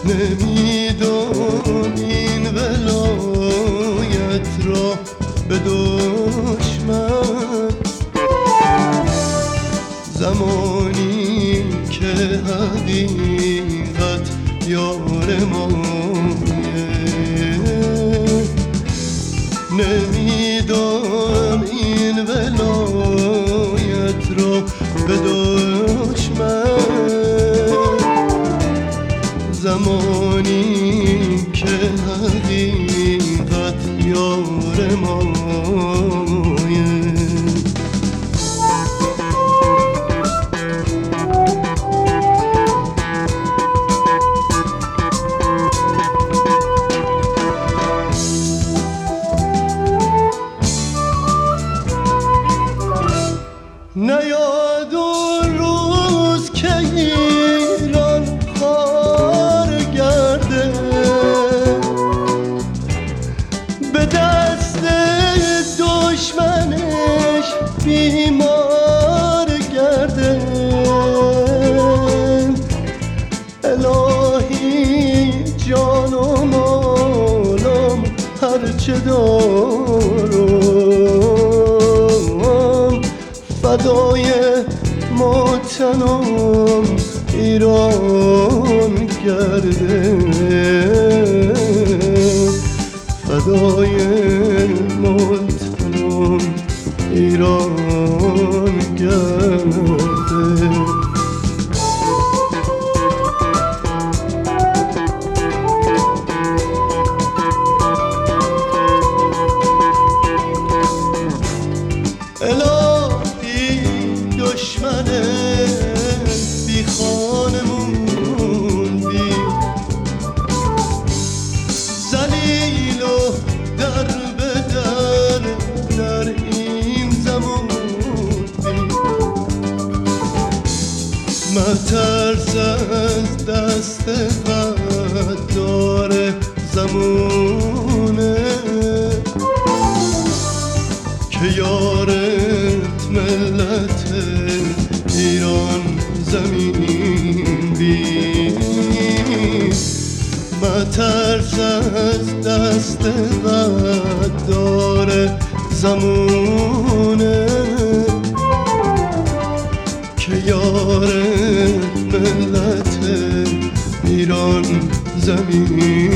نمیدان این ولایت را به دشمن، زمانی که حقیقت یار مایه. نمیدان این ولایت را به دشمن، زمانی که حقیقت یار مایه. نیاد اون روز که ایران خوار گرده، به دست دشمنش بیمار گرده. الهی جان و مالم هرچه دارم، فدای وطنم ایران کرده، فدای وطنم ایران کرده. دشمن بی خانه موندی، ذلیل و در به در این زمان بی. مترس از دست غدار زمونه که یارت ملت ایران زمین بی. مترس از دست غدار زمونه که یارت ملت ایران زمین